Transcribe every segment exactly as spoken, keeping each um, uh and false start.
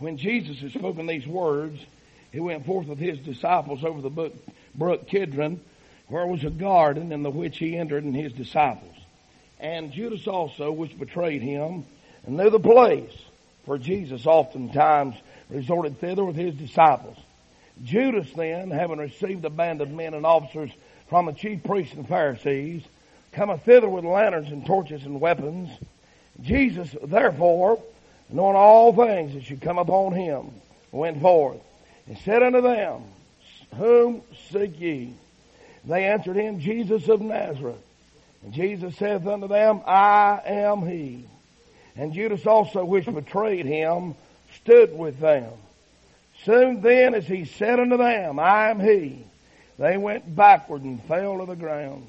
When Jesus had spoken these words, he went forth with his disciples over the brook, brook Kidron, where was a garden, in the which he entered and his disciples. And Judas also, which betrayed him, and knew the place, for Jesus oftentimes resorted thither with his disciples. Judas then, having received a band of men and officers from the chief priests and Pharisees, cometh thither with lanterns and torches and weapons. Jesus, therefore, knowing all things that should come upon him, went forth, and said unto them, Whom seek ye? They answered him, Jesus of Nazareth. And Jesus saith unto them, I am he. And Judas also, which betrayed him, stood with them. Soon then, as he said unto them, I am he, they went backward and fell to the ground.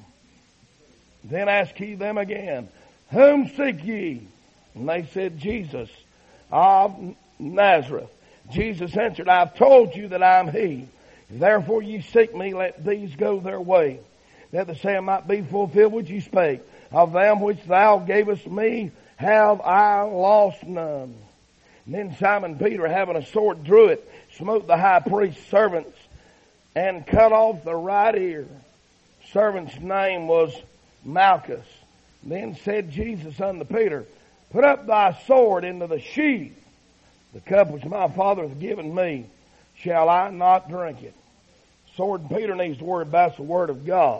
Then asked he them again, Whom seek ye? And they said, Jesus of Nazareth. Jesus answered, I have told you that I am he. Therefore ye seek me, let these go their way, that the saying might be fulfilled which ye spake. Of them which thou gavest me have I lost none. And then Simon Peter, having a sword, drew it, smote the high priest's servants, and cut off the right ear. The servant's name was Malchus. Then said Jesus unto Peter, Put up thy sword into the sheath. The cup which my Father hath given me, shall I not drink it? Sword Peter needs to worry about the Word of God.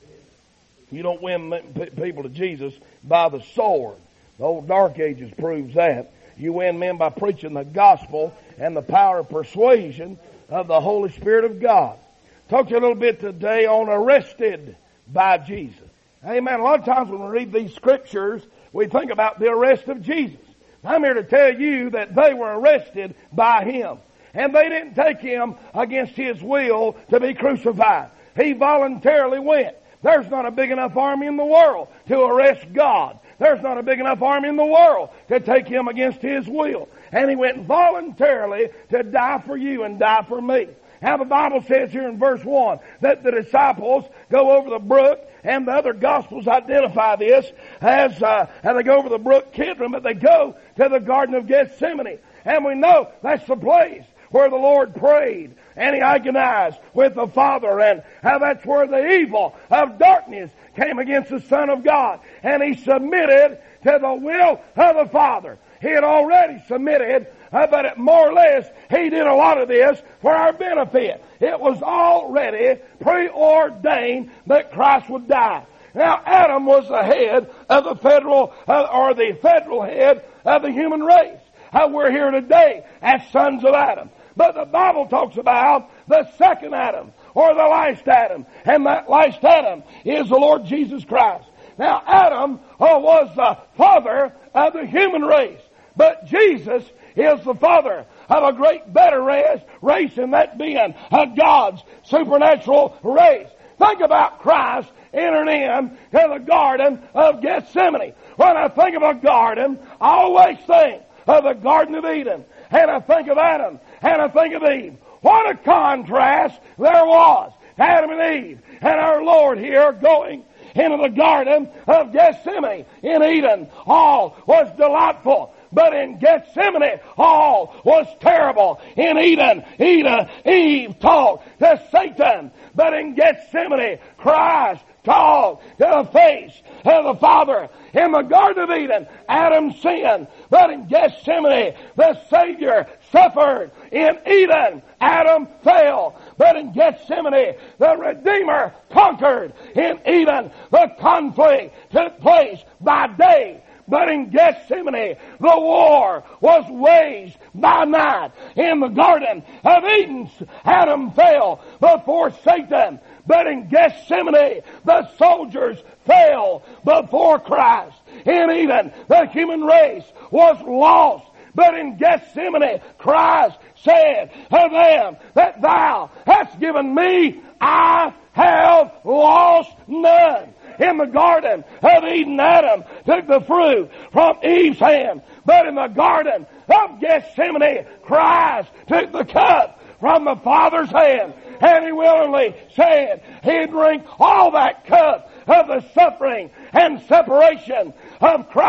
You don't win people to Jesus by the sword. The old Dark Ages proves that. You win men by preaching the gospel and the power of persuasion of the Holy Spirit of God. Talk to you a little bit today on arrested by Jesus. Amen. A lot of times when we read these scriptures, we think about the arrest of Jesus. I'm here to tell you that they were arrested by him. And they didn't take him against his will to be crucified. He voluntarily went. There's not a big enough army in the world to arrest God. There's not a big enough army in the world to take him against his will. And he went voluntarily to die for you and die for me. Now the Bible says here in verse one that the disciples go over the brook, and the other Gospels identify this as, uh, as they go over the brook Kidron, but they go to the Garden of Gethsemane. And we know that's the place where the Lord prayed and he agonized with the Father, and how that's where the evil of darkness came against the Son of God. And he submitted to the will of the Father. He had already submitted, uh, but it, more or less, he did a lot of this for our benefit. It was already preordained that Christ would die. Now, Adam was the head of the federal, uh, or the federal head of the human race. Uh, we're here today as sons of Adam. But the Bible talks about the second Adam, or the last Adam. And that last Adam is the Lord Jesus Christ. Now, Adam uh, was the father of the human race. But Jesus is the father of a great better race, race and that being uh, God's supernatural race. Think about Christ entering in to the Garden of Gethsemane. When I think of a garden, I always think of the Garden of Eden. And I think of Adam. And I think of Eve. What a contrast there was. Adam and Eve. And our Lord here going into the Garden of Gethsemane in Eden. All was delightful. But in Gethsemane, all was terrible. In Eden, Eden, Eve talked to Satan. But in Gethsemane, Christ talked to the face of the Father. In the Garden of Eden, Adam sinned. But in Gethsemane, the Savior suffered. In Eden, Adam fell. But in Gethsemane, the Redeemer conquered. In Eden, the conflict took place by day. But in Gethsemane, the war was waged by night. In the Garden of Eden, Adam fell before Satan. But in Gethsemane, the soldiers fell before Christ. In Eden, the human race was lost. But in Gethsemane, Christ said of them that thou hast given me, I have lost none. In the Garden of Eden, Adam took the fruit from Eve's hand. But in the Garden of Gethsemane, Christ took the cup from the Father's hand. And he willingly said he'd drink all that cup of the suffering and separation of Christ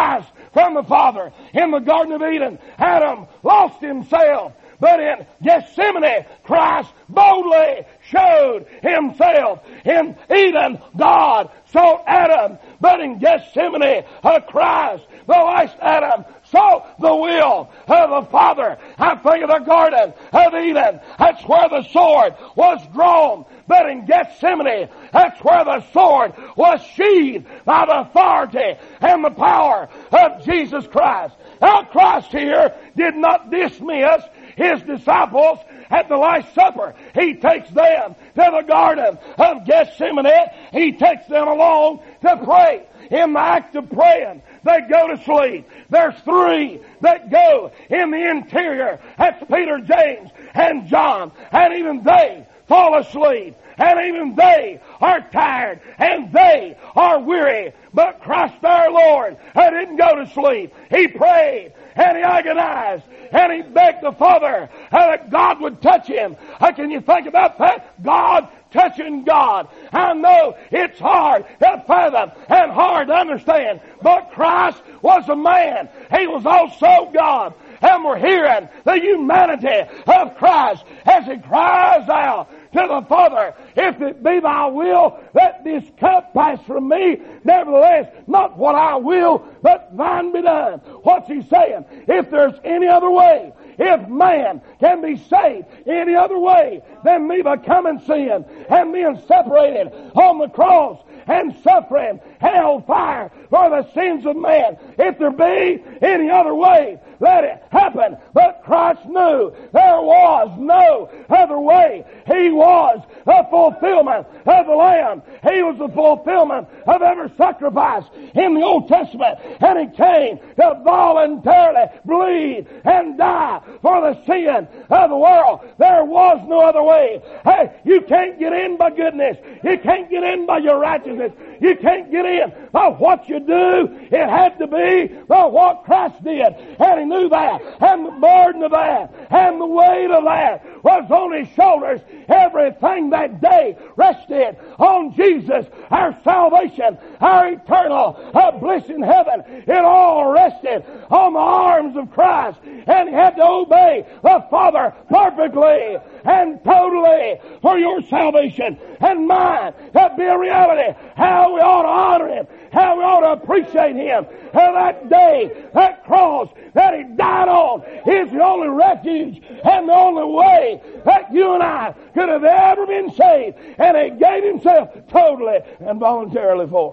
from the Father. In the Garden of Eden, Adam lost himself. But in Gethsemane, Christ boldly showed himself. In Eden, God sought Adam. But in Gethsemane, uh, Christ, the last Adam, sought the will of the Father. I think of the Garden of Eden. That's where the sword was drawn. But in Gethsemane, that's where the sword was sheathed by the authority and the power of Jesus Christ. Now Christ here did not dismiss His disciples at the Last Supper. He takes them to the Garden of Gethsemane. He takes them along to pray. In the act of praying, they go to sleep. There's three that go in the interior. That's Peter, James, and John. And even they fall asleep. And even they are tired. And they are weary. But Christ our Lord uh, didn't go to sleep. He prayed. And he agonized. And he begged the Father uh, that God would touch him. Uh, can you think about that? God touching God. I know it's hard to fathom and hard to understand. But Christ was a man. He was also God. And we're hearing the humanity of Christ as he cries out to the Father, if it be thy will, let this cup pass from me. Nevertheless, not what I will, but thine be done. What's he saying? If there's any other way, if man can be saved any other way than me becoming sin and being separated on the cross and suffering hell fire for the sins of man, if there be any other way, let it happen. But Christ knew there was no other way. He was the fulfillment of the Lamb. He was the fulfillment of every sacrifice in the Old Testament. And He came to voluntarily bleed and die for the sin of the world. There was no other way. Hey, you can't get in by goodness. You can't get in by your righteousness. You can't get in by what you do. It had to be by what Christ did. And He knew that. And the burden of that and the weight of that was on His shoulders. Everything that day rested on Jesus. Our salvation, our eternal uh, bliss in heaven, it all rested on the arms of Christ. And He had to obey the Father perfectly and totally for your salvation and mine. That be a reality. How we ought to honor Him. How we ought to appreciate Him. And that day, that cross that He died on is the only refuge and the only way that you and I could have ever been saved. And He gave Himself totally and voluntarily for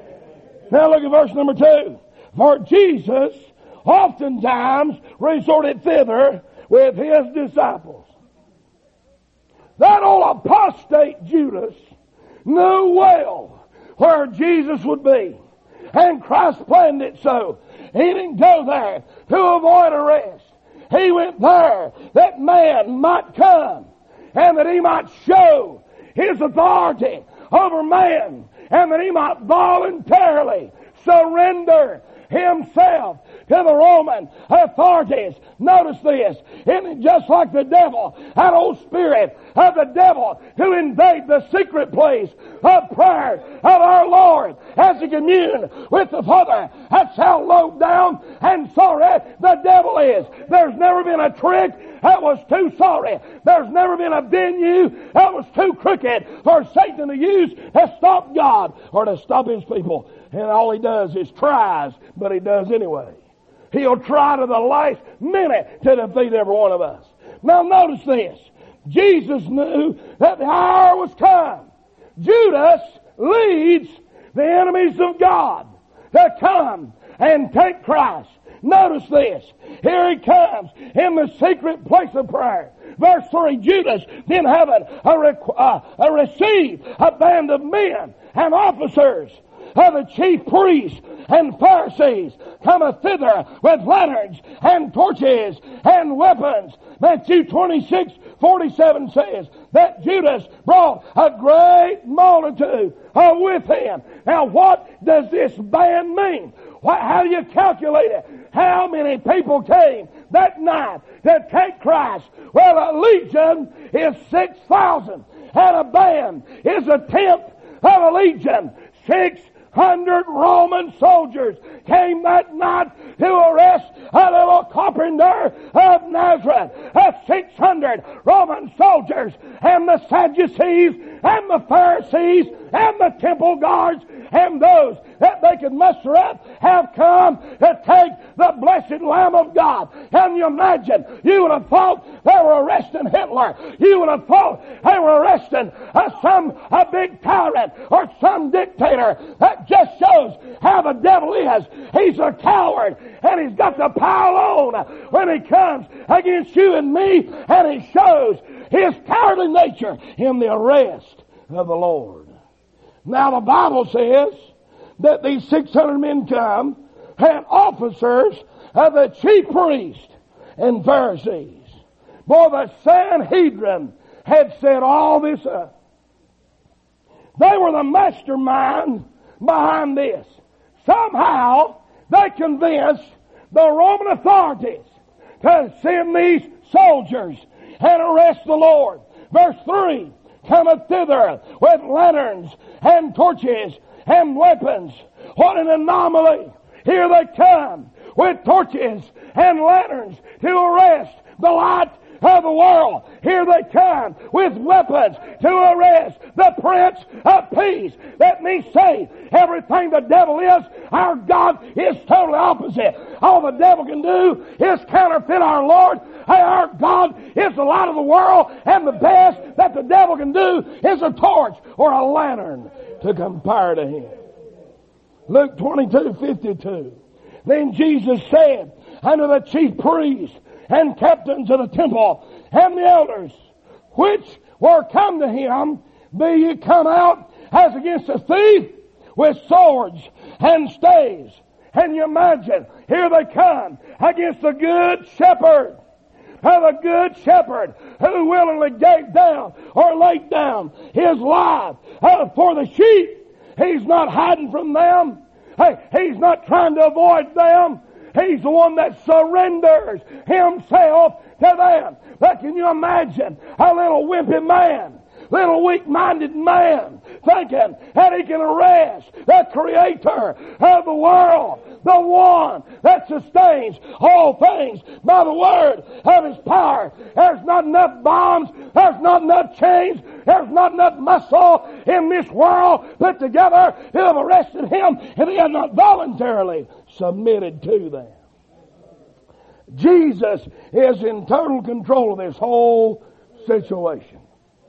it. Now look at verse number two. For Jesus oftentimes resorted thither with His disciples. That old apostate Judas knew well where Jesus would be. And Christ planned it so. He didn't go there to avoid arrest. He went there that man might come and that he might show his authority over man and that he might voluntarily surrender himself to the Roman authorities. Notice this. Isn't it just like the devil, that old spirit of the devil to invade the secret place of prayer of our Lord as he communed with the Father? That's how low down and sorry the devil is. There's never been a trick that was too sorry. There's never been a venue that was too crooked for Satan to use to stop God or to stop His people. And all he does is tries, but he does anyway. He'll try to the last minute to defeat every one of us. Now notice this. Jesus knew that the hour was come. Judas leads the enemies of God to come and take Christ. Notice this. Here he comes in the secret place of prayer. Verse three, Judas then having a, rec- uh, a received a band of men and officers of the chief priests and Pharisees cometh thither with lanterns and torches and weapons. Matthew twenty-six forty-seven says that Judas brought a great multitude uh, with him. Now what does this band mean? What, how do you calculate it? How many people came that night to take Christ? Well, a legion is six thousand, and a band is a tenth of a legion. Six hundred Roman soldiers came that night to arrest a little carpenter of Nazareth. six hundred Roman soldiers and the Sadducees and the Pharisees and the temple guards and those that they could muster up have come to take the blessed Lamb of God. Can you imagine? You would have thought they were arresting Hitler. You would have thought they were arresting uh, some a big tyrant or some dictator. That just shows how the devil is. He's a coward, and he's got the pile on when he comes against you and me, and he shows his cowardly nature in the arrest of the Lord. Now the Bible says that these six hundred men come, had officers of the chief priests and Pharisees. Boy, the Sanhedrin had set all this up. They were the mastermind behind this. Somehow they convinced the Roman authorities to send these soldiers and arrest the Lord. Verse three, cometh thither with lanterns and torches and weapons. What an anomaly! Here they come with torches and lanterns to arrest the light of the world. Here they come with weapons to arrest the Prince of Peace. Let me say, everything the devil is, our God is totally opposite. All the devil can do is counterfeit our Lord. Hey, our God is the light of the world, and the best that the devil can do is a torch or a lantern to compare to him. Luke twenty-two fifty-two. Then Jesus said unto the chief priests and captains of the temple and the elders, which were come to him, be ye come out as against a thief with swords and staves. And you imagine, here they come against the good shepherd, of a good shepherd who willingly gave down or laid down his life uh, for the sheep. He's not hiding from them. Hey, he's not trying to avoid them. He's the one that surrenders himself to them. But can you imagine a little wimpy man, little weak-minded man, thinking that he can arrest the creator of the world, the one that sustains all things by the word of his power. There's not enough bombs, there's not enough chains, there's not enough muscle in this world put together to have arrested him if he had not voluntarily submitted to them. Jesus is in total control of this whole situation.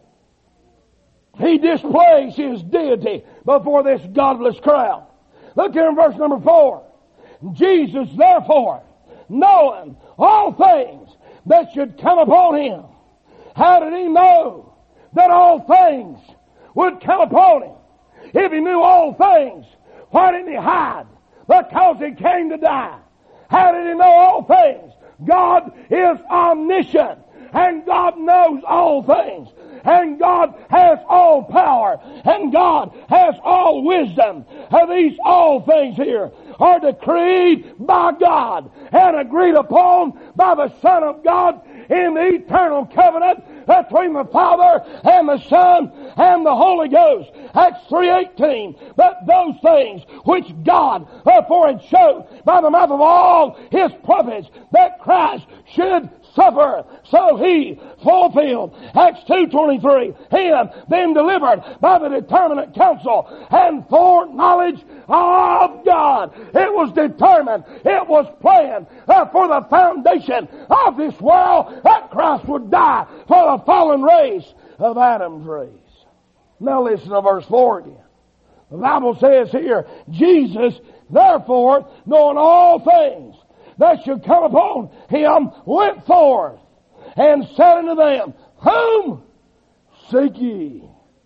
He displays his deity before this godless crowd. Look here in verse number four. Jesus, therefore, knowing all things that should come upon him. How did he know that all things would come upon him? If he knew all things, why didn't he hide? Because he came to die. How did he know all things? God is omniscient, and God knows all things. And God has all power. And God has all wisdom. And these all things here are decreed by God and agreed upon by the Son of God in the eternal covenant between the Father and the Son and the Holy Ghost. Acts three eighteen. But those things which God before had showed by the mouth of all his prophets that Christ should suffer, so he fulfilled. Acts two twenty-three. Him then delivered by the determinate counsel and foreknowledge of God. It was determined, it was planned uh, for the foundation of this world that Christ would die for the fallen race of Adam's race. Now listen to verse four again. The Bible says here, Jesus, therefore, knowing all things that should come upon him, went forth and said unto them, whom seek ye?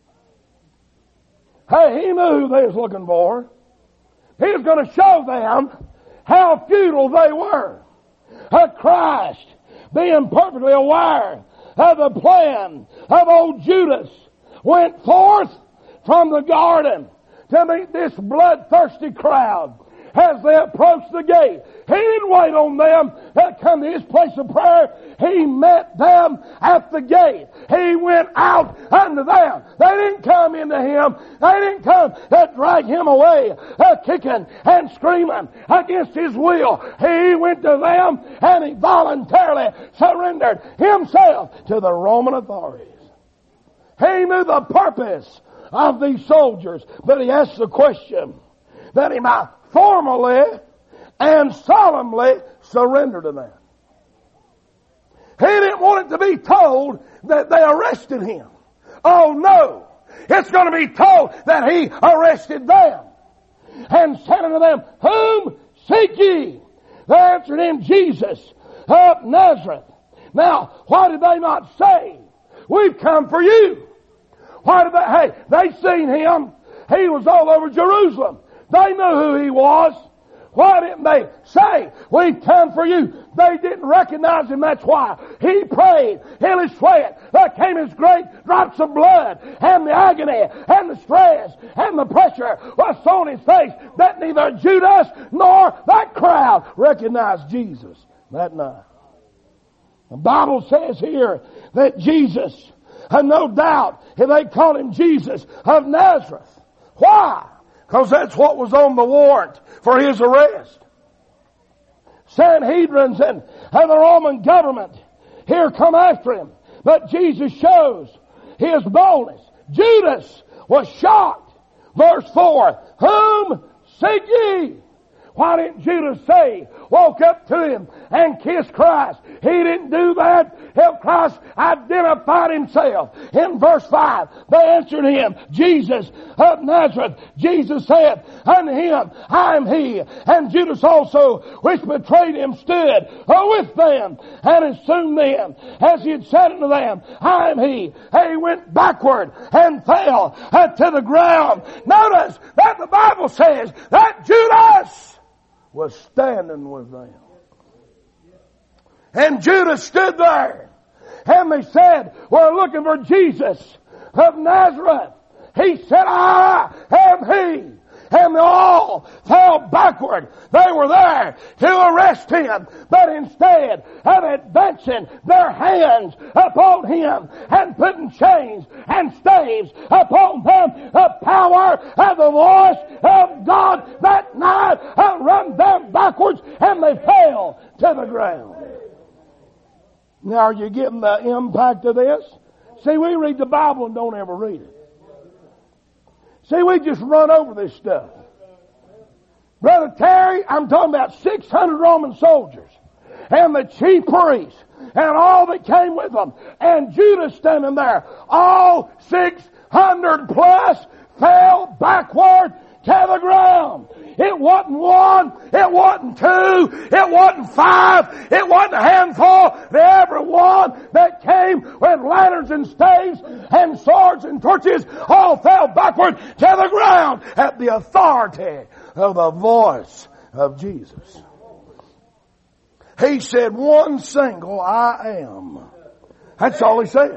Hey, he knew who they was looking for. He was going to show them how futile they were. Uh, Christ, being perfectly aware of the plan of old Judas, went forth from the garden to meet this bloodthirsty crowd. as they approached the gate, He didn't wait on them to come to His place of prayer. He met them at the gate. He went out unto them. They didn't come into Him. They didn't come to drag Him away, uh, kicking and screaming against His will. He went to them and He voluntarily surrendered Himself to the Roman authorities. He knew the purpose of these soldiers, but He asked the question that He might formally and solemnly surrender to them. He didn't want it to be told that they arrested Him. Oh no! It's going to be told that He arrested them and said unto them, Whom seek ye? They answered Him, Jesus of Nazareth. Now, why did they not say, We've come for you? Why did they? Hey, they seen Him. He was all over Jerusalem. They knew who He was. Why didn't they say, We've come for you? They didn't recognize Him, that's why. He prayed in His sweat. There came His great drops of blood, and the agony, and the stress, and the pressure was on His face that neither Judas nor that crowd recognized Jesus that night. The Bible says here that Jesus, and no doubt, if they called Him Jesus of Nazareth. Why? Because that's what was on the warrant for His arrest. Sanhedrins and, and the Roman government here come after Him. But Jesus shows His boldness. Judas was shocked. Verse four, Whom seek ye? Why didn't Judas say, walk up to Him and kiss Christ? He didn't do that. If Christ identified Himself. In verse five, they answered Him, Jesus of Nazareth. Jesus said unto him, I am He. And Judas also, which betrayed Him, stood with them. And as soon then, as He had said unto them, I am He, he went backward and fell to the ground. Notice that the Bible says that Judas was standing with them. And Judas stood there. And they said, We're looking for Jesus of Nazareth. He said, I am He. And they all fell backward. They were there to arrest Him. But instead of advancing their hands upon Him and putting chains and staves upon them, the power of the voice of God that night run them backwards and they fell to the ground. Now, are you getting the impact of this? See, we read the Bible and don't ever read it. See, we just run over this stuff. Brother Terry, I'm talking about six hundred Roman soldiers and the chief priests and all that came with them and Judas standing there. All six hundred plus fell backward to the ground. It wasn't one, it wasn't two, it wasn't five, it wasn't a handful. Everyone that came with lanterns and staves and swords and torches all fell backward to the ground at the authority of the voice of Jesus. He said, One single I am. That's all He said.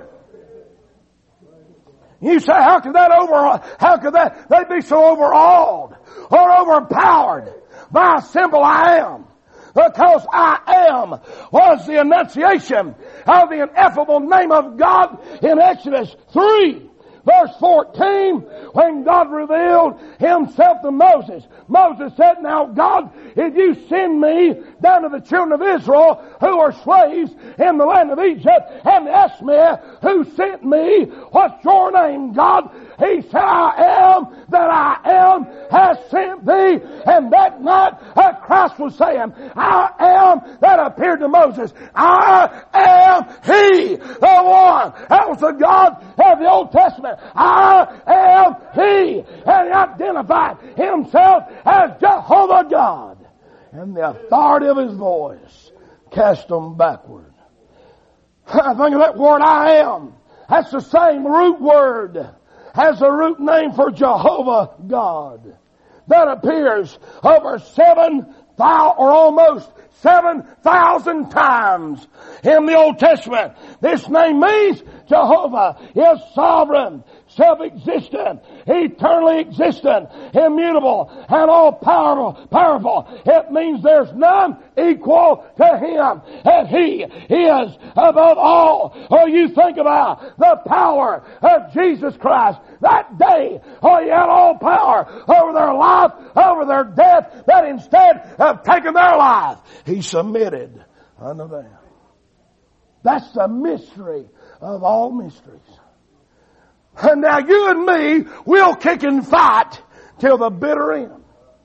You say, how could that over, how could that, they be so overawed or overpowered by a simple I am? Because I am was the enunciation of the ineffable name of God in Exodus three. Verse fourteen, when God revealed Himself to Moses, Moses said, Now God, if you send me down to the children of Israel who are slaves in the land of Egypt and ask me who sent me, what's your name, God? He said, I am that I am has sent thee. And that night uh, Christ was saying, I am that appeared to Moses. I am He, the one. That was the God of the Old Testament. I am He. And He identified Himself as Jehovah God. And the authority of His voice cast them backward. I think of that word I am. That's the same root word as the root name for Jehovah God. That appears over seven thousand or almost seven thousand times in the Old Testament. This name means Jehovah is sovereign, self-existent, eternally existent, immutable, and all-powerful. Powerful. It means there's none equal to Him, and He is above all. Oh, you think about the power of Jesus Christ. That day, oh, He had all power over their life, over their death, that instead of taking their life, He submitted unto them. That's the mystery of all mysteries. And now you and me, we'll kick and fight till the bitter end.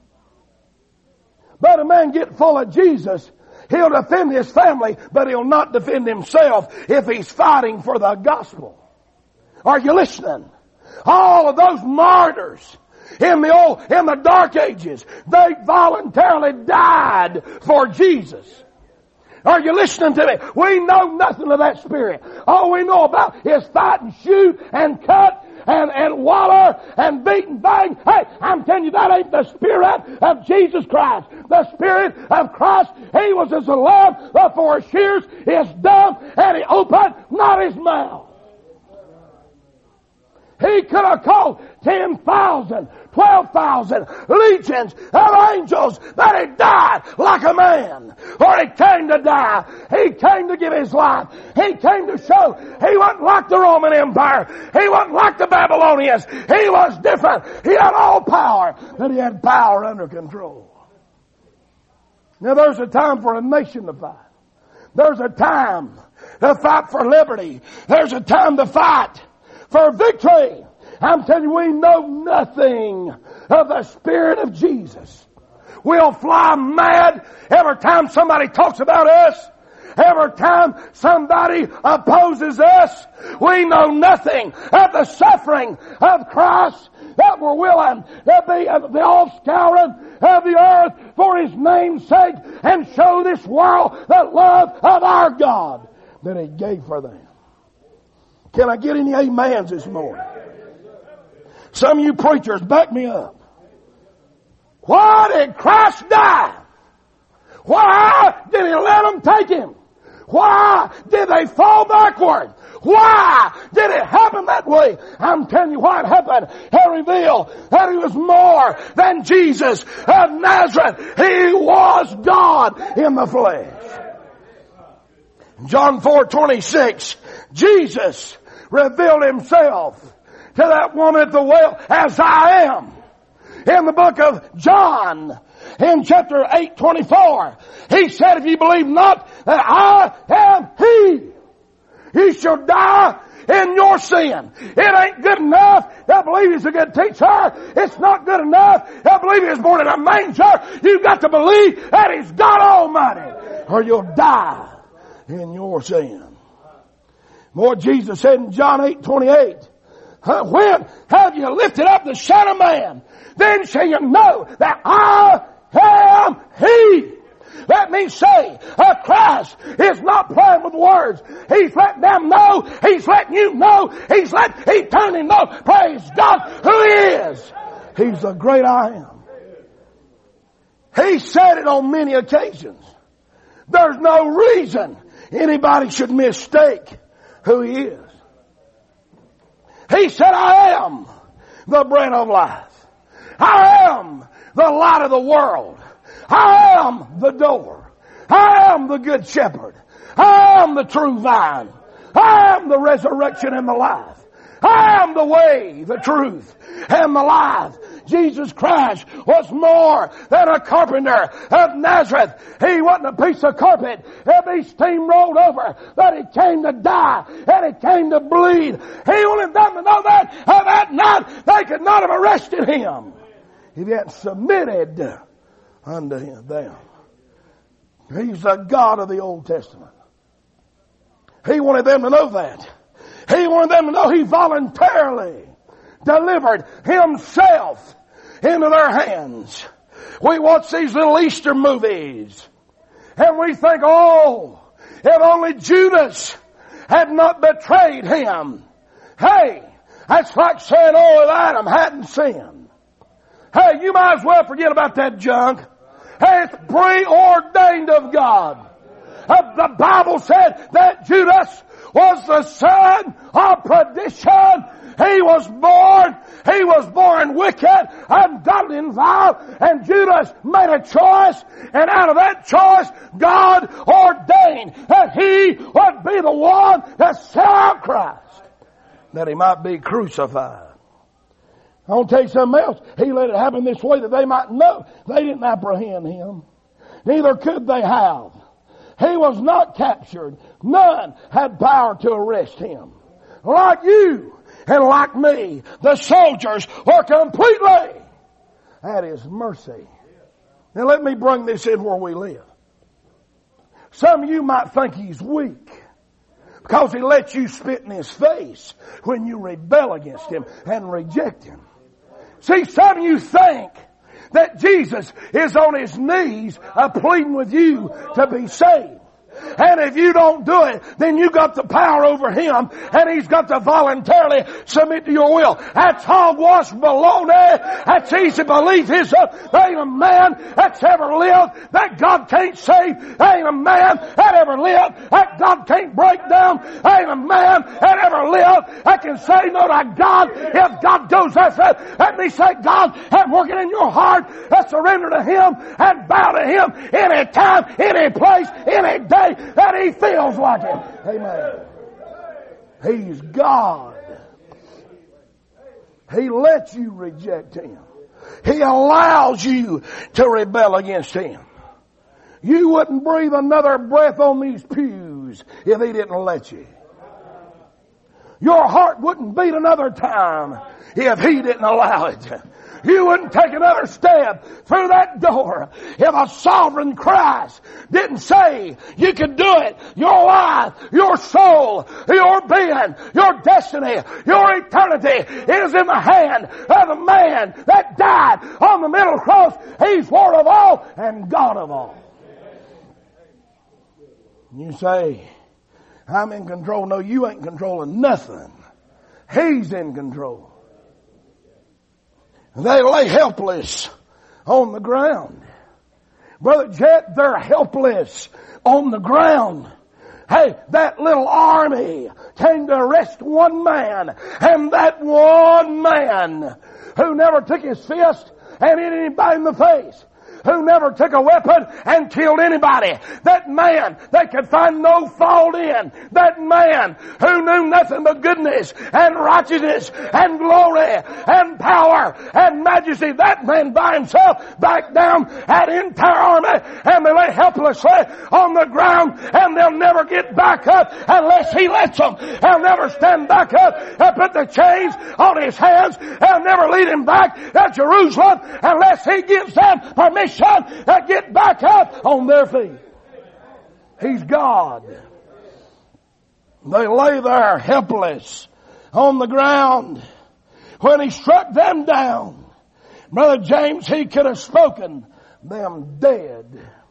But a man get full of Jesus, he'll defend his family, but he'll not defend himself if he's fighting for the gospel. Are you listening? All of those martyrs in the old, in the dark ages, they voluntarily died for Jesus. Are you listening to me? We know nothing of that spirit. All we know about is fight and shoot and cut and, and waller and beat and bang. Hey, I'm telling you, that ain't the spirit of Jesus Christ. The spirit of Christ, He was as a lamb before His shears is dumb, and He opened not His mouth. He could have called ten thousand, twelve thousand legions of angels, but He died like a man. Or He came to die. He came to give His life. He came to show He wasn't like the Roman Empire. He wasn't like the Babylonians. He was different. He had all power, but He had power under control. Now there's a time for a nation to fight. There's a time to fight for liberty. There's a time to fight for victory. I'm telling you, we know nothing of the Spirit of Jesus. We'll fly mad every time somebody talks about us. Every time somebody opposes us. We know nothing of the suffering of Christ, that we're willing to be the offscouring of the earth for His name's sake and show this world the love of our God that He gave for them. Can I get any amens this morning? Some of you preachers, back me up. Why did Christ die? Why did He let them take Him? Why did they fall backward? Why did it happen that way? I'm telling you why it happened. It revealed that He was more than Jesus of Nazareth. He was God in the flesh. John four twenty-six, Jesus revealed Himself to that woman at the well as I am. In the book of John, in chapter eight twenty-four, He said, if you believe not that I am He, you shall die in your sin. It ain't good enough to believe He's a good teacher. It's not good enough to believe He was born in a manger. You've got to believe that He's God Almighty, or you'll die in your sin. More, Jesus said in John eight twenty-eight, when have you lifted up the Son of Man, then shall you know that I am He. Let me say, uh, Christ is not playing with words. He's letting them know. He's letting you know. He's letting eternity know. Praise God who He is. He's the great I am. He said it on many occasions. There's no reason anybody should mistake who He is. He said, I am the bread of life. I am the light of the world. I am the door. I am the good shepherd. I am the true vine. I am the resurrection and the life. I am the way, the truth, and the life. Jesus Christ was more than a carpenter of Nazareth. He wasn't a piece of carpet that He steamrolled over, that He came to die and He came to bleed. He wanted them to know that, and that night they could not have arrested Him if He hadn't submitted unto Him, them. He's the God of the Old Testament. He wanted them to know that. He wanted them to know He voluntarily delivered Himself into their hands. We watch these little Easter movies and we think, oh, if only Judas had not betrayed Him. Hey, that's like saying, oh, if Adam hadn't sinned. Hey, you might as well forget about that junk. It's preordained of God. Uh, the Bible said that Judas was the son of perdition. He was born, he was born wicked, ungodly and vile, and Judas made a choice, and out of that choice, God ordained that he would be the one that set out Christ, that he might be crucified. I want to tell you something else. He let it happen this way that they might know. They didn't apprehend him. Neither could they have. He was not captured. None had power to arrest him. Like you and like me, the soldiers were completely at his mercy. Now let me bring this in where we live. Some of you might think he's weak because he lets you spit in his face when you rebel against him and reject him. See, some of you think that Jesus is on his knees uh, pleading with you to be saved. And if you don't do it, then you got the power over him, and he's got to voluntarily submit to your will. That's hogwash baloney. That's easy to believe his up. There ain't a man that's ever lived that God can't save. There ain't a man that ever lived that God can't break down. There ain't a man that ever lived that can say no to God. If God goes that way, let me say, God, I'm working in your heart. Let's surrender to him and bow to him any time, any place, any day that he feels like it. Amen. He's God. He lets you reject him. He allows you to rebel against him. You wouldn't breathe another breath on these pews if he didn't let you. Your heart wouldn't beat another time if he didn't allow it. You wouldn't take another step through that door if a sovereign Christ didn't say you could do it. Your life, your soul, your being, your destiny, your eternity is in the hand of the man that died on the middle cross. He's Lord of all and God of all. You say, I'm in control. No, you ain't controlling nothing. He's in control. They lay helpless on the ground. Brother Jet, they're helpless on the ground. Hey, that little army came to arrest one man, and that one man who never took his fist and hit anybody in the face, who never took a weapon and killed anybody. That man they could find no fault in. That man who knew nothing but goodness and righteousness and glory and power and majesty. That man by himself backed down that entire army, and they lay helplessly on the ground, and they'll never get back up unless he lets them. They'll never stand back up and put the chains on his hands. They'll never lead him back to Jerusalem unless he gives them permission to get back up on their feet. He's God. They lay there helpless on the ground. When he struck them down, Brother James, he could have spoken them dead.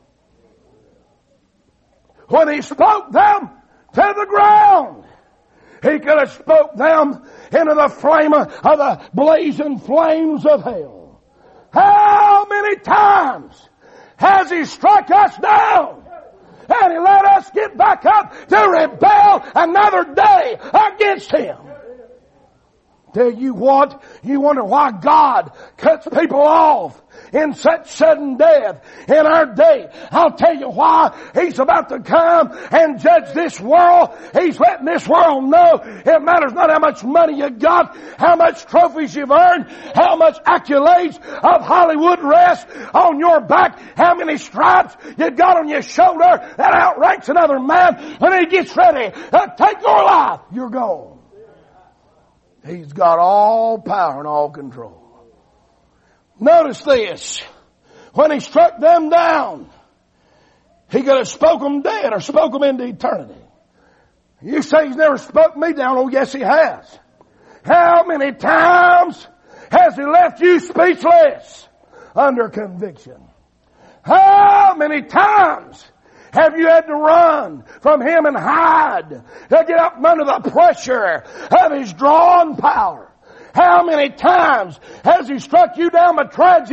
When he spoke them to the ground, he could have spoke them into the flame of the blazing flames of hell. How many times has he struck us down? And he let us get back up to rebel another day against him. Tell you what, you wonder why God cuts people off in such sudden death in our day. I'll tell you why. He's about to come and judge this world. He's letting this world know it matters not how much money you got, how much trophies you've earned, how much accolades of Hollywood rest on your back, how many stripes you got on your shoulder that outranks another man. When he gets ready to take your life, you're gone. He's got all power and all control. Notice this. When he struck them down, he could have spoke them dead or spoke them into eternity. You say he's never spoke me down. Oh, yes, he has. How many times has he left you speechless under conviction? How many times have you had to run from him and hide to get up under the pressure of his drawn power? How many times has he struck you down with tragedy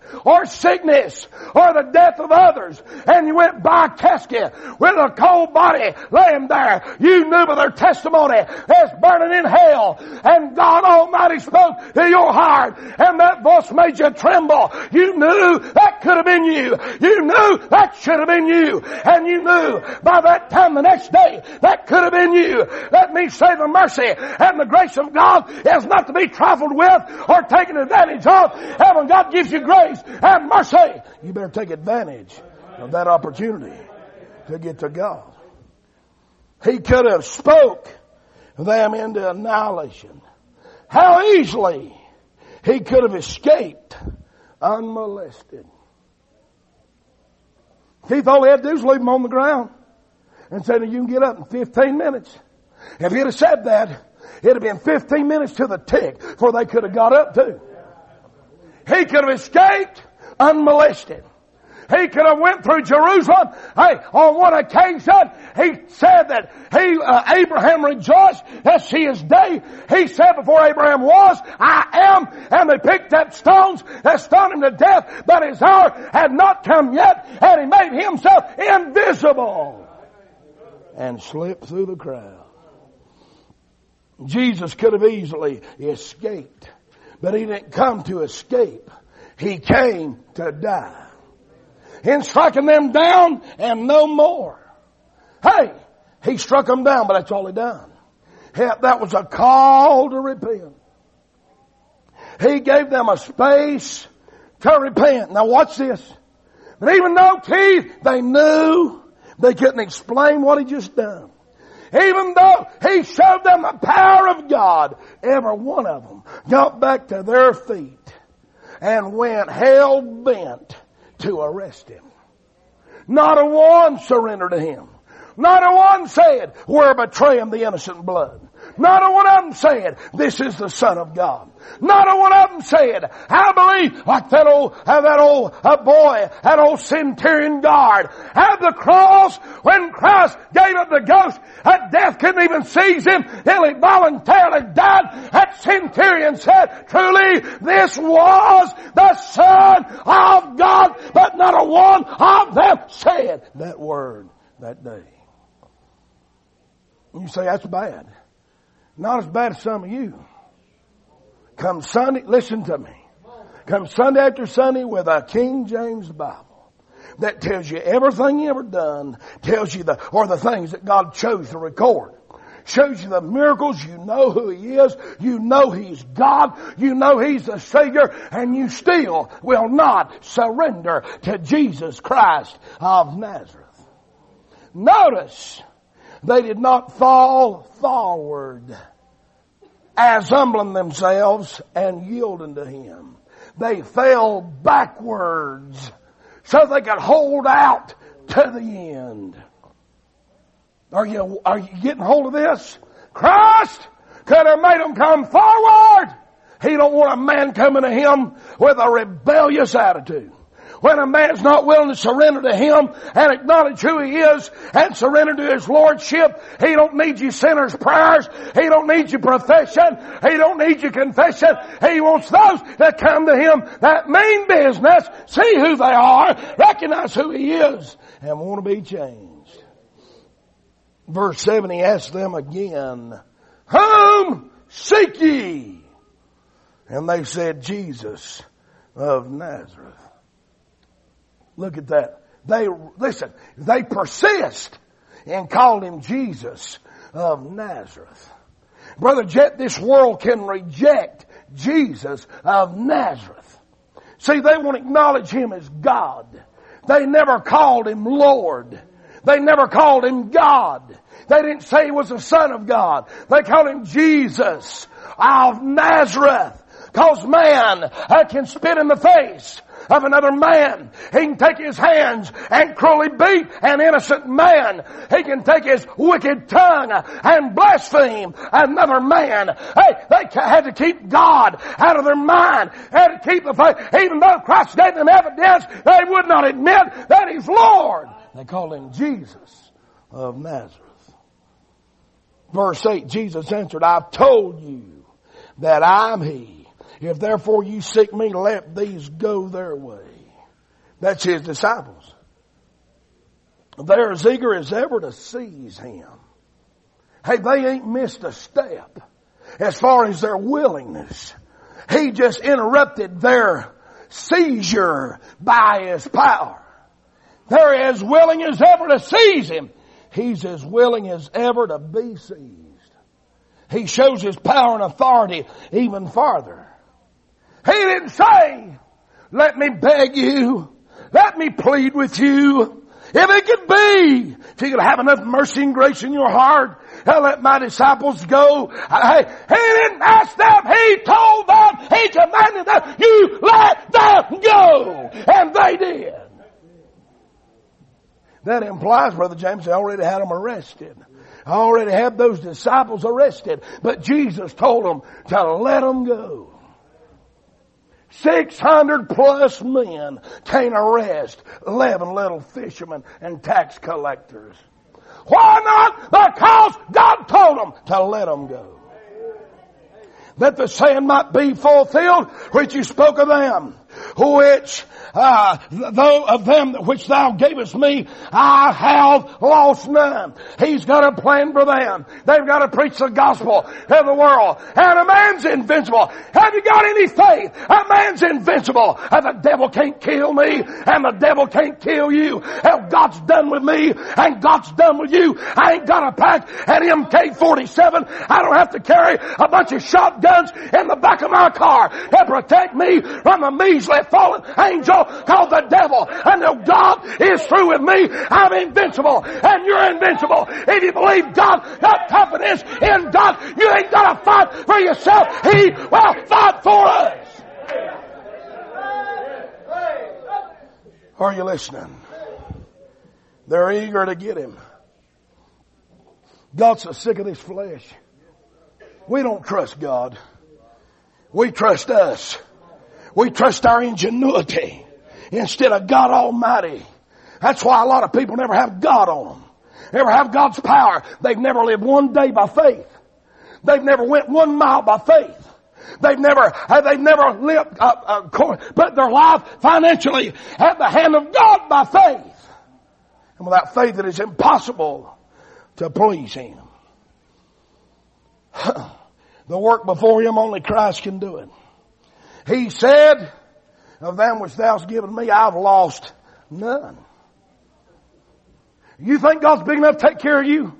or sickness or the death of others, and you went by a casket with a cold body laying there, you knew by their testimony that's burning in hell, and God Almighty spoke to your heart, and that voice made you tremble. You knew that could have been you. You knew that should have been you. And you knew by that time the next day that could have been you. Let me say the mercy and the grace of God is not to be trifled with or taken advantage of. And when God gives you grace and mercy, you better take advantage of that opportunity to get to God. He could have spoke them into annihilation. How easily he could have escaped unmolested. He thought all he had to do was leave them on the ground and said, you can get up in fifteen minutes. If he'd have said that, it'd have been fifteen minutes to the tick before they could have got up too. He could have escaped unmolested. He could have went through Jerusalem. Hey, on one occasion, he said that he, uh, Abraham rejoiced to see his day. He said before Abraham was, I am. And they picked up stones that stoned him to death. But his hour had not come yet. And he made himself invisible and slipped through the crowd. Jesus could have easily escaped. But he didn't come to escape. He came to die. In striking them down and no more. Hey, he struck them down, but that's all he done. That was a call to repent. He gave them a space to repent. Now watch this. But even though, Keith, they knew they couldn't explain what he just done. Even though he showed them the power of God, every one of them got back to their feet and went hell-bent to arrest him. Not a one surrendered to him. Not a one said, we're betraying the innocent blood. Not a one of them said, this is the Son of God. Not a one of them said, I believe, like that old, uh, that old uh, boy, that old centurion guard, at the cross, when Christ gave up the ghost, that death couldn't even seize him till he voluntarily died. That centurion said, truly, this was the Son of God, but not a one of them said that word that day. You say, that's bad. Not as bad as some of you. Come Sunday, listen to me. Come Sunday after Sunday with a King James Bible that tells you everything you ever done, tells you the, or the things that God chose to record. Shows you the miracles, you know who He is, you know He's God, you know He's the Savior, and you still will not surrender to Jesus Christ of Nazareth. Notice, they did not fall forward as humbling themselves and yielding to Him. They fell backwards so they could hold out to the end. Are you, are you getting hold of this? Christ could have made them come forward. He don't want a man coming to Him with a rebellious attitude. When a man's not willing to surrender to Him and acknowledge who He is and surrender to His Lordship, He don't need your sinner's prayers. He don't need your profession. He don't need your confession. He wants those that come to Him that mean business, see who they are, recognize who He is, and want to be changed. Verse seven, He asked them again, whom seek ye? And they said, Jesus of Nazareth. Look at that. They, listen, they persist in calling Him Jesus of Nazareth. Brother Jet, this world can reject Jesus of Nazareth. See, they won't acknowledge Him as God. They never called Him Lord. They never called Him God. They didn't say He was the Son of God. They called Him Jesus of Nazareth. Cause man uh, can spit in the face of another man. He can take his hands and cruelly beat an innocent man. He can take his wicked tongue and blaspheme another man. Hey, they had to keep God out of their mind. They had to keep the faith. Even though Christ gave them evidence, they would not admit that He's Lord. They called Him Jesus of Nazareth. Verse eight, Jesus answered, I've told you that I'm He. If therefore you seek me, let these go their way. That's his disciples. They're as eager as ever to seize him. Hey, they ain't missed a step as far as their willingness. He just interrupted their seizure by his power. They're as willing as ever to seize him. He's as willing as ever to be seized. He shows his power and authority even farther. He didn't say, let me beg you, let me plead with you. If it could be, if you could have enough mercy and grace in your heart, I'll let my disciples go. Hey, he didn't ask them, he told them, he commanded them, you let them go. And they did. That implies, Brother James, they already had them arrested. I already had those disciples arrested. But Jesus told them to let them go. Six hundred plus men can't arrest eleven little fishermen and tax collectors. Why not? Because God told them to let them go. That the saying might be fulfilled, which you spoke of them, which uh, though of them which thou gavest me, I have lost none. He's got a plan for them. They've got to preach the gospel to the world. And a man's invincible. Have you got any faith? A man's invincible. And the devil can't kill me, and the devil can't kill you. And God's done with me, and God's done with you. I ain't got a pack at M K forty-seven. I don't have to carry a bunch of shotguns in the back of my car to protect me from the measly fallen angel called the devil. I know God is through with me. I'm invincible, and you're invincible. If you believe God, got confidence in God, you ain't got to fight for yourself. He will fight for us. Are you listening? They're eager to get him. God's so sick of this flesh. We don't trust God. We trust us. We trust our ingenuity instead of God Almighty. That's why a lot of people never have God on them. Never have God's power. They've never lived one day by faith. They've never went one mile by faith. They've never, they've never lived, uh, uh, put their life financially at the hand of God by faith. And without faith, it is impossible to please Him. The work before Him, only Christ can do it. He said, of them which thou hast given me, I've lost none. You think God's big enough to take care of you?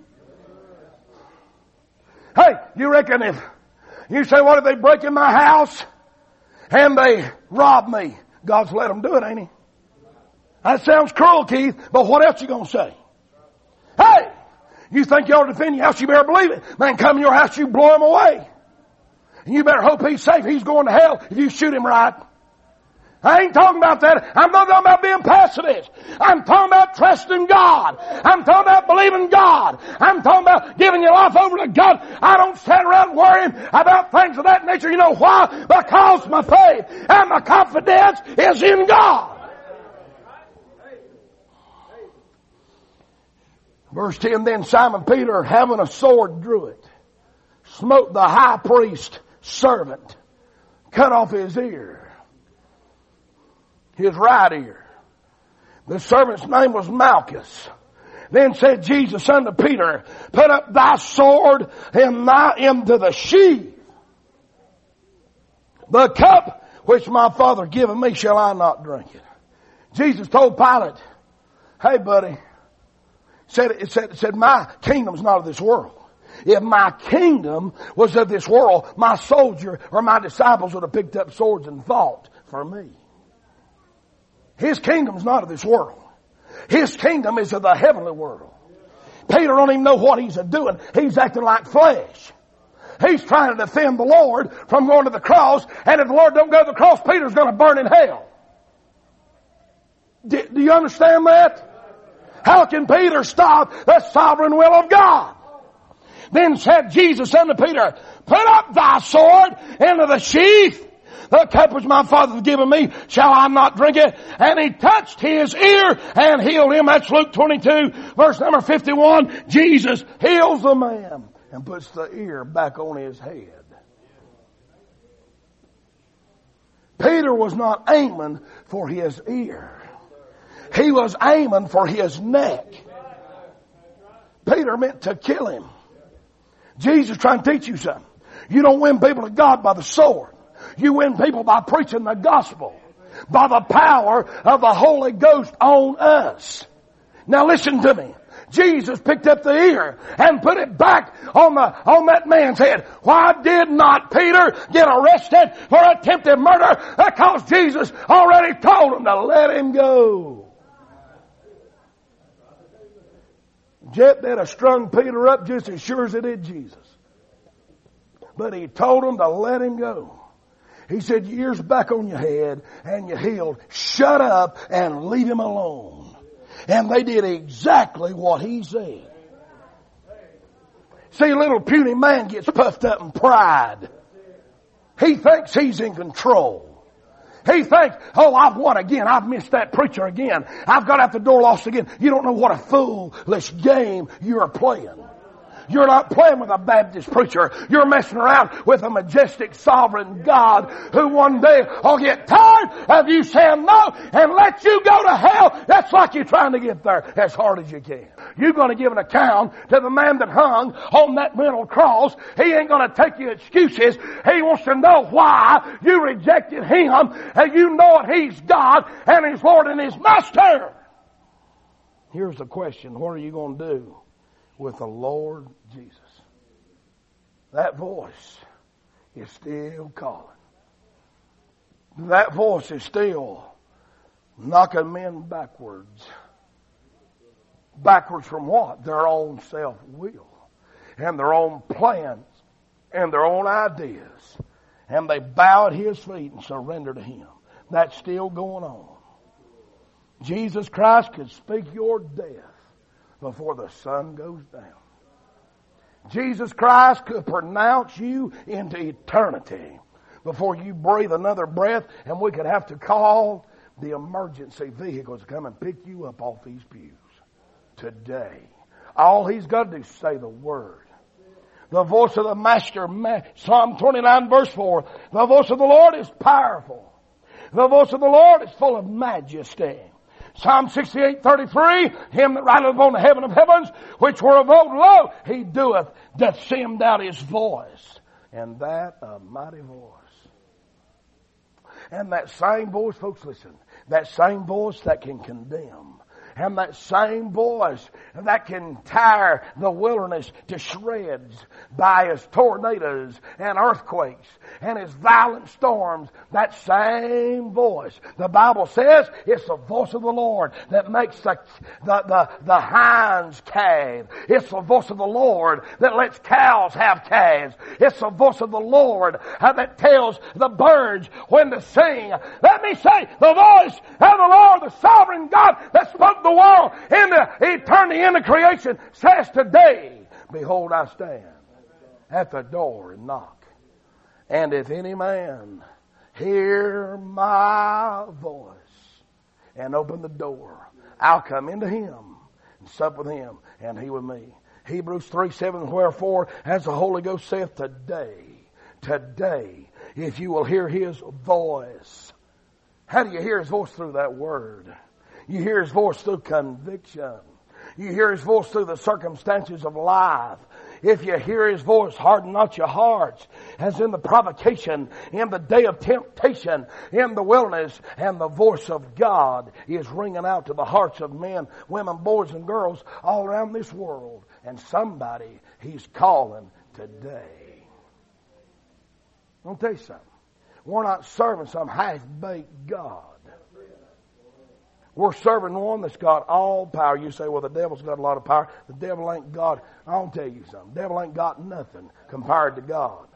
Hey, you reckon if you say, what if they break in my house and they rob me? God's let them do it, ain't He? That sounds cruel, Keith, but what else you gonna say? Hey, you think you ought to defend your house, you better believe it. Man, come in your house, you blow him away. And you better hope he's safe. He's going to hell if you shoot him right. I ain't talking about that. I'm not talking about being pacifist. I'm talking about trusting God. I'm talking about believing God. I'm talking about giving your life over to God. I don't stand around worrying about things of that nature. You know why? Because my faith and my confidence is in God. Verse ten, then Simon Peter, having a sword, drew it, smote the high priest's servant, cut off his ear, his right ear. The servant's name was Malchus. Then said Jesus unto Peter, put up thy sword and thy into the sheath. The cup which my Father giveth me, shall I not drink it? Jesus told Pilate, hey buddy, said, it said, it said my kingdom's not of this world. If my kingdom was of this world, my soldier or my disciples would have picked up swords and fought for me. His kingdom's not of this world. His kingdom is of the heavenly world. Peter don't even know what he's doing. He's acting like flesh. He's trying to defend the Lord from going to the cross, and if the Lord don't go to the cross, Peter's going to burn in hell. Do, do you understand that? How can Peter stop the sovereign will of God? Then said Jesus unto Peter, put up thy sword into the sheath. The cup which my Father has given me, shall I not drink it? And he touched his ear and healed him. That's Luke twenty-two, verse number fifty-one. Jesus heals the man and puts the ear back on his head. Peter was not aiming for his ear. He was aiming for his neck. Peter meant to kill him. Jesus trying to teach you something. You don't win people to God by the sword. You win people by preaching the gospel, by the power of the Holy Ghost on us. Now listen to me. Jesus picked up the ear and put it back on the on that man's head. Why did not Peter get arrested for attempted murder? Because Jesus already told him to let him go. Jet that have strung Peter up just as sure as it did Jesus. But he told him to let him go. He said, your ear's back on your head and you're healed. Shut up and leave him alone. And they did exactly what he said. See, a little puny man gets puffed up in pride. He thinks he's in control. He thinks, oh, I've won again. I've missed that preacher again. I've got out the door lost again. You don't know what a foolish game you're playing. You're not playing with a Baptist preacher. You're messing around with a majestic sovereign God who one day will get tired of you saying no and let you go to hell. That's like you're trying to get there as hard as you can. You're going to give an account to the man that hung on that metal cross. He ain't going to take you excuses. He wants to know why you rejected him, and you know it, he's God and he's Lord and his Master. Here's the question. What are you going to do with the Lord Jesus? That voice is still calling. That voice is still knocking men backwards. Backwards from what? Their own self-will and their own plans and their own ideas. And they bow at his feet and surrender to him. That's still going on. Jesus Christ could speak your death before the sun goes down. Jesus Christ could pronounce you into eternity before you breathe another breath, and we could have to call the emergency vehicles to come and pick you up off these pews today. All he's got to do is say the word. The voice of the Master, Psalm twenty-nine verse four, the voice of the Lord is powerful. The voice of the Lord is full of majesty. Psalm sixty-eight thirty-three, him that rideth upon the heaven of heavens, which were of old, lo, he doeth, doth send out his voice. And that a mighty voice. And that same voice, folks, listen, that same voice that can condemn. And that same voice that can tear the wilderness to shreds by his tornadoes and earthquakes and his violent storms. That same voice. The Bible says it's the voice of the Lord that makes the, the, the, the hinds calve. It's the voice of the Lord that lets cows have calves. It's the voice of the Lord that tells the birds when to sing. Let me say, the voice of the Lord, the sovereign God that spoke the world in the eternity, in the creation, says today, behold, I stand at the door and knock. And if any man hear my voice and open the door, I'll come into him and sup with him and he with me. Hebrews three seven, wherefore, as the Holy Ghost saith, today, today, if you will hear his voice. How do you hear his voice? Through that word. You hear his voice through conviction. You hear his voice through the circumstances of life. If you hear his voice, harden not your hearts, as in the provocation, in the day of temptation, in the wilderness. And the voice of God is ringing out to the hearts of men, women, boys, and girls all around this world. And somebody he's calling today. I'll tell you something. We're not serving some half-baked God. We're serving one that's got all power. You say, well, the devil's got a lot of power. The devil ain't God. I'll tell you something. The devil ain't got nothing compared to God.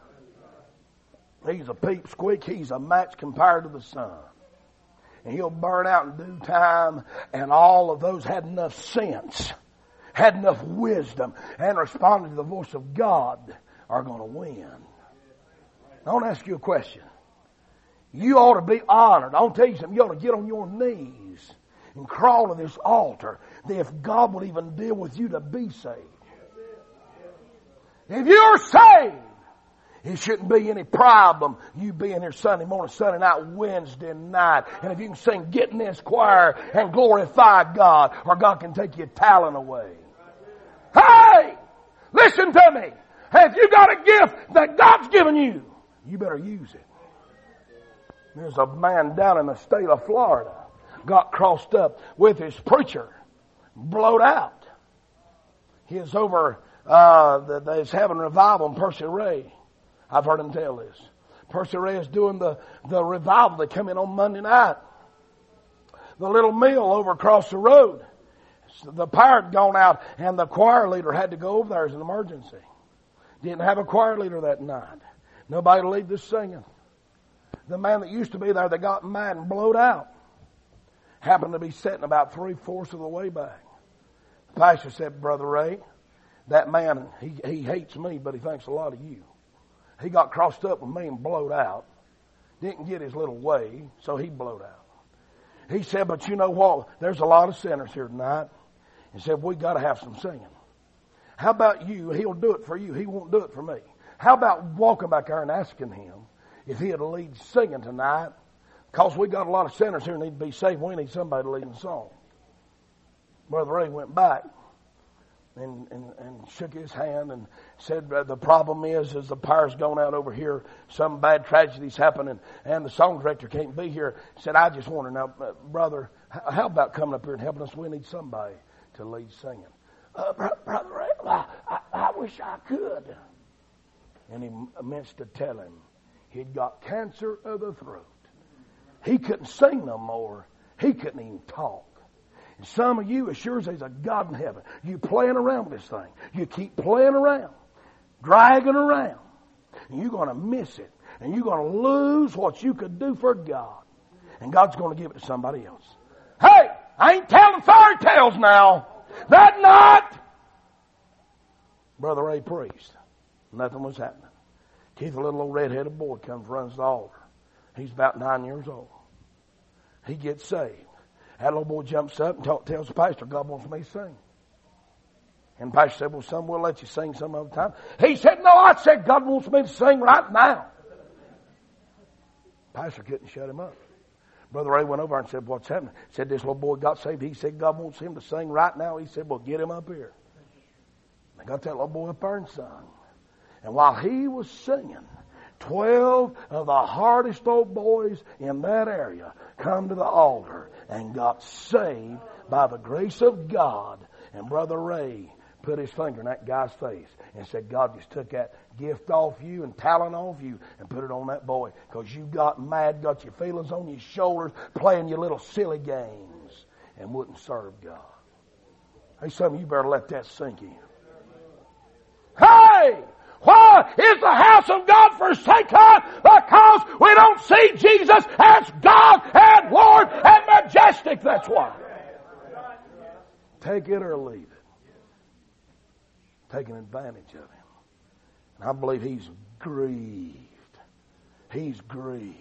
He's a peep squeak. He's a match compared to the sun. And he'll burn out in due time. And all of those had enough sense, had enough wisdom, and responded to the voice of God are going to win. I want to ask you a question. You ought to be honored. I'll tell you something. You ought to get on your knees and crawl to this altar, that if God will even deal with you to be saved. If you're saved, It shouldn't be any problem you being here Sunday morning, Sunday night, Wednesday night. And if you can sing, get in this choir and glorify God, or God can take your talent away. Hey! Listen to me. Hey, if you got a gift that God's given you, you better use it. There's a man down in the state of Florida got crossed up with his preacher, blowed out. He is over, uh, they's having revival in Percy Ray. I've heard him tell this. Percy Ray is doing the, the revival. They come in on Monday night. The little mill over across the road. The power had gone out and the choir leader had to go over there as an emergency. Didn't have a choir leader that night. Nobody to lead the singing. The man that used to be there, they got mad and blowed out. Happened to be sitting about three-fourths of the way back. The pastor said, Brother Ray, that man, he, he hates me, but he thinks a lot of you. He got crossed up with me and blowed out. Didn't get his little way, so he blowed out. He said, but you know what? There's a lot of sinners here tonight. He said, we got to have some singing. How about you? He'll do it for you. He won't do it for me. How about walking back there and asking him if he'd lead singing tonight? Because we got a lot of sinners here who need to be saved. We need somebody to lead the song. Brother Ray went back and, and, and shook his hand and said, the problem is, is the power's gone out over here. Some bad tragedies happening, and the song director can't be here. He said, I just wonder now, brother, how about coming up here and helping us? We need somebody to lead singing. Uh, Brother Ray, I, I, I wish I could. And he meant to tell him he'd got cancer of the throat. He couldn't sing no more. He couldn't even talk. And some of you, as sure as there's a God in heaven, you playing around with this thing. You keep playing around, dragging around. And you're going to miss it. And you're going to lose what you could do for God. And God's going to give it to somebody else. Hey, I ain't telling fairy tales now. That night, Brother Ray preached. Nothing was happening. Keith, a little old red-headed boy, comes, runs the altar. He's about nine years old. He gets saved. That little boy jumps up and talk, tells the pastor, God wants me to sing. And the pastor said, well, son, we'll let you sing some other time. He said, no, I said God wants me to sing right now. The pastor couldn't shut him up. Brother Ray went over and said, what's happening? He said, this little boy got saved. He said, God wants him to sing right now. He said, well, get him up here. They got that little boy up there and sung. And while he was singing, twelve of the hardest old boys in that area come to the altar and got saved by the grace of God. And Brother Ray put his finger in that guy's face and said, God just took that gift off you and talent off you and put it on that boy because you got mad, got your feelings on your shoulders, playing your little silly games and wouldn't serve God. Hey, some of you better let that sink in. Hey! Why is the house of God forsaken? Because we don't see Jesus as God and Lord and majestic. That's why. Take it or leave it. Taking advantage of him. And I believe he's grieved. He's grieved.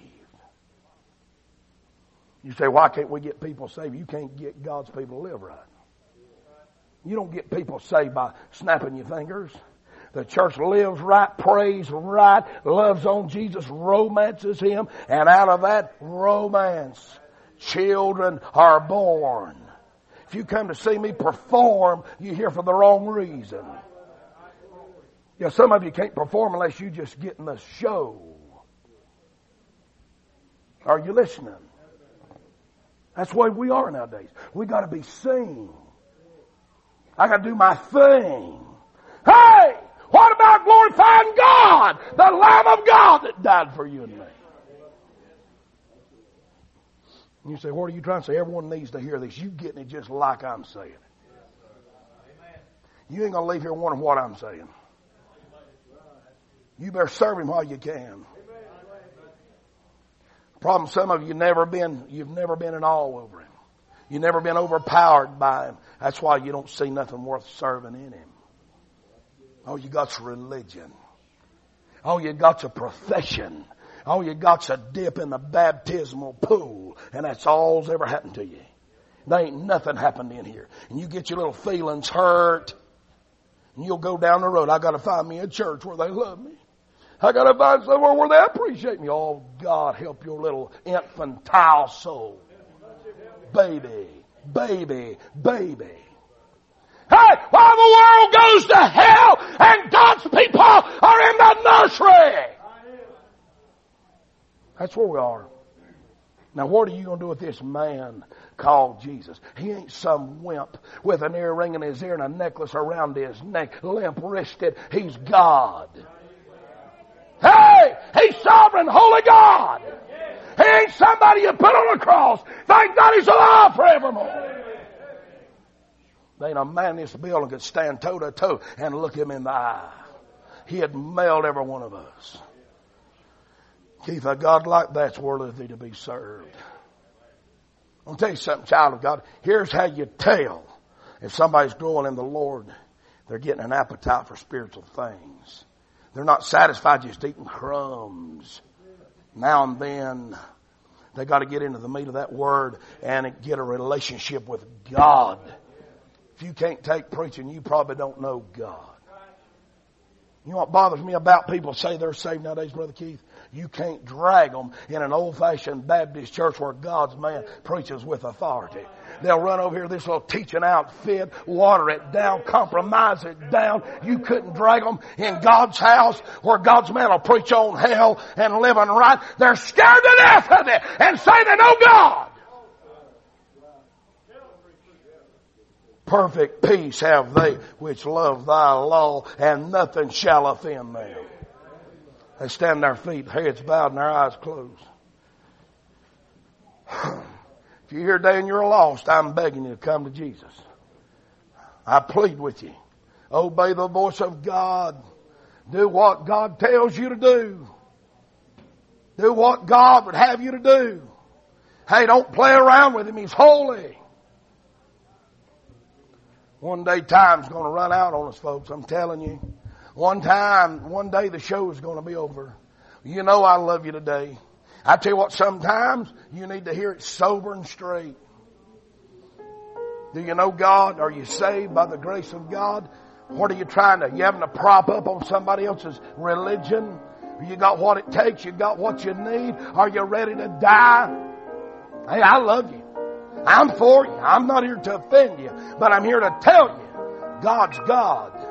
You say, why can't we get people saved? You can't get God's people to live right. You don't get people saved by snapping your fingers. The church lives right, prays right, loves on Jesus, romances him, and out of that romance, children are born. If you come to see me perform, you're here for the wrong reason. Yeah, some of you can't perform unless you just get in the show. Are you listening? That's the way we are nowadays. We got to be seen. I got to do my thing. Hey! What about glorifying God, the Lamb of God that died for you and me? And you say, what are you trying to say? Everyone needs to hear this. You getting it just like I'm saying it. You ain't going to leave here wondering what I'm saying. You better serve him while you can. Problem, some of you never been, you've never been in awe over him. You've never been overpowered by him. That's why you don't see nothing worth serving in him. All you got's religion. All you got's a profession. All you got's a dip in the baptismal pool. And that's all's ever happened to you. There ain't nothing happened in here. And you get your little feelings hurt. And you'll go down the road. I got to find me a church where they love me. I got to find somewhere where they appreciate me. Oh, God, help your little infantile soul. Baby, baby, baby. Hey, while the world goes to hell and God's people are in the nursery. That's where we are. Now, what are you going to do with this man called Jesus? He ain't some wimp with an earring in his ear and a necklace around his neck, limp-wristed. He's God. Hey, he's sovereign, holy God. He ain't somebody you put on a cross. Thank God he's alive forevermore. There ain't a man in this building could stand toe to toe and look him in the eye. He had mailed every one of us. Keith, a God like that's worthy to be served. I'll tell you something, child of God. Here's how you tell if somebody's growing in the Lord. They're getting an appetite for spiritual things. They're not satisfied just eating crumbs. Now and then, they got to get into the meat of that word and get a relationship with God. If you can't take preaching, you probably don't know God. You know what bothers me about people say they're saved nowadays, Brother Keith? You can't drag them in an old-fashioned Baptist church where God's man preaches with authority. They'll run over here, this little teaching outfit, water it down, compromise it down. You couldn't drag them in God's house where God's man will preach on hell and living right. They're scared to death of it and say they know God. Perfect peace have they which love thy law, and nothing shall offend them. They stand on their feet, heads bowed and their eyes closed. If you're here today and you're lost, I'm begging you to come to Jesus. I plead with you. Obey the voice of God. Do what God tells you to do. Do what God would have you to do. Hey, don't play around with Him. He's holy. One day time's going to run out on us, folks. I'm telling you. One time, one day the show is going to be over. You know I love you today. I tell you what, sometimes you need to hear it sober and straight. Do you know God? Are you saved by the grace of God? What are you trying to, you having to prop up on somebody else's religion? You got what it takes? You got what you need? Are you ready to die? Hey, I love you. I'm for you. I'm not here to offend you, but I'm here to tell you, God's God.